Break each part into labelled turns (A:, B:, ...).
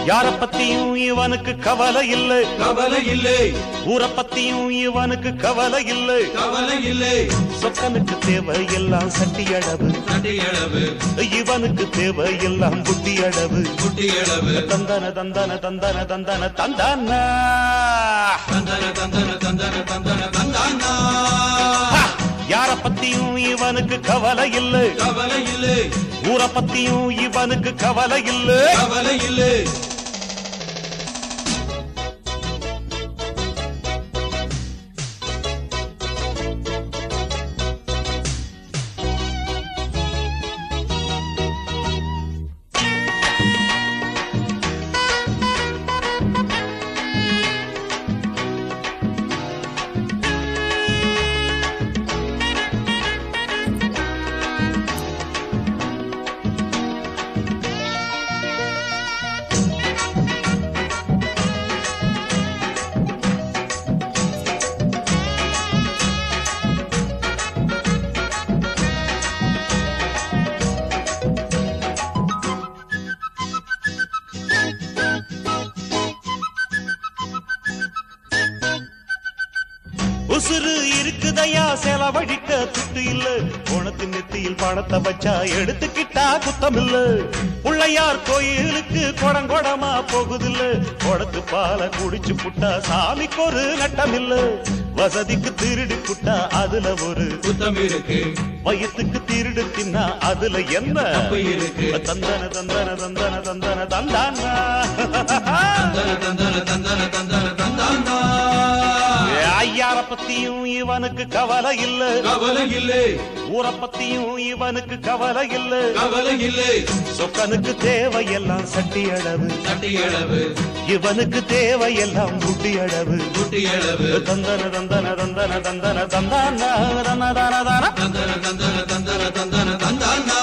A: யார பத்தியும் இவனுக்கு கவலை இல்லை,
B: கவலை இல்லை.
A: ஊரை பத்தியும் இவனுக்கு கவலை இல்லை,
B: கவலை இல்லை.
A: சொக்கனுக்கு தேவை எல்லாம் சட்டி அளவு,
B: சட்டி அளவு.
A: இவனுக்கு தேவை எல்லாம் புட்டி அளவு,
B: புட்டி அளவு.
A: தந்தன தந்தன தந்தன தந்தன தந்தானா,
B: தந்தன தந்தன தந்தன தந்தன தந்தானா.
A: யார பத்தியும் இவனுக்கு கவலை இல்லை,
B: கவலை இல்லை.
A: ஊரை பத்தியும் இவனுக்கு கவலை இல்லை,
B: கவலை இல்லை.
A: உசுறு இருக்குதையா செலவழிக்க துட்டு இல்ல, உனக்கு நெத்தியில் பணத்தை வச்சா எடுத்துக்கிட்டா குத்தம் இல்ல. பிள்ளையார் கோயிலுக்கு கொடங்கொடமா போகுதில்ல, கொடத்து பால குடிச்சு புட்டா சாமிக்கு ஒரு நட்டம் இல்ல. வசதிக்கு திருடி புட்டா அதுல ஒரு
B: குத்தம் இருக்கு,
A: வயிற்றுக்கு திருடு தின்னா அதுல என்ன
B: இருக்கு.
A: தந்தன தந்தன தந்தன தந்தன தந்தானா,
B: தந்தன தந்தன தந்தன தந்தன தந்தானா.
A: ஐயார பத்தியும் இவனுக்கு கவலை இல்ல,
B: கவலை இல்லை.
A: ஊரை பத்தியும் இவனுக்கு கவலை இல்ல,
B: கவலை இல்லை.
A: சொக்கனுக்கு தேவையெல்லாம் சட்டி அளவு,
B: சட்டி அளவு.
A: இவனுக்கு தேவையெல்லாம் புட்டி அளவு,
B: புட்டி அளவு.
A: தந்தன தந்தன தந்தன தந்தன தந்தானா, தந்தன
B: தந்தன தந்தன தந்தன தந்தன தந்தானா.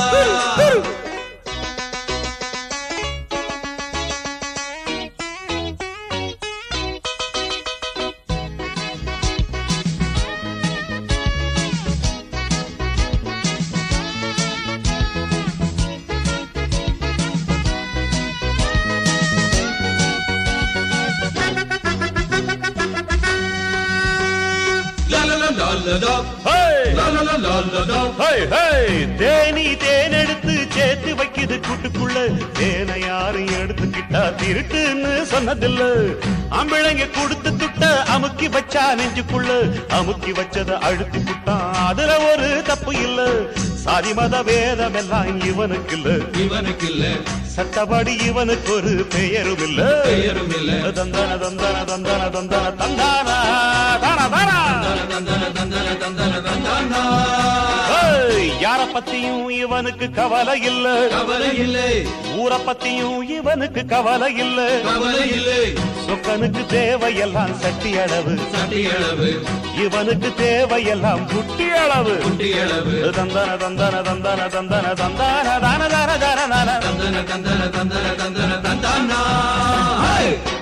A: தேனி தேனெடுத்து சேர்த்து வைக்குது கூட்டுக்குள்ள, தேனை யாரும் எடுத்துக்கிட்டா திருட்டுன்னு சொன்னதில்ல. அம்பிளைங்க கொடுத்து துட்ட அமுக்கி வச்சா நெஞ்சுக்குள்ள, அமுக்கி வச்சத அழுத்தி புட்டான் அதுல ஒரு தப்பு இல்ல. சாதி மத வேதம் எல்லாம் இவனுக்கு இல்ல,
B: இவனுக்கு இல்ல.
A: சட்டப்படி இவனுக்கு ஒரு பெயரும் இல்ல,
B: பெயரும் இல்ல.
A: தந்தன தந்தன தந்தன தந்தன தந்தானா, தானா தானா.
B: தந்தன தந்தன தந்தன தந்தானா.
A: யார பத்தியும் இவனுக்கு கவலை இல்ல,
B: கவலை இல்லை.
A: ஊரை பத்தியும் இவனுக்கு கவலை இல்ல,
B: கவலை இல்லை.
A: சொக்கனுக்கு தேவையெல்லாம் சட்டி அளவு,
B: சட்டி அளவு.
A: இவனுக்கு தேவையெல்லாம் புட்டி அளவு,
B: புட்டி அளவு.
A: தந்தன தந்தன தந்தன தந்தன தந்தான தான தான தான தான.
B: தந்தன தந்தன தந்தன தந்தன தந்தானா.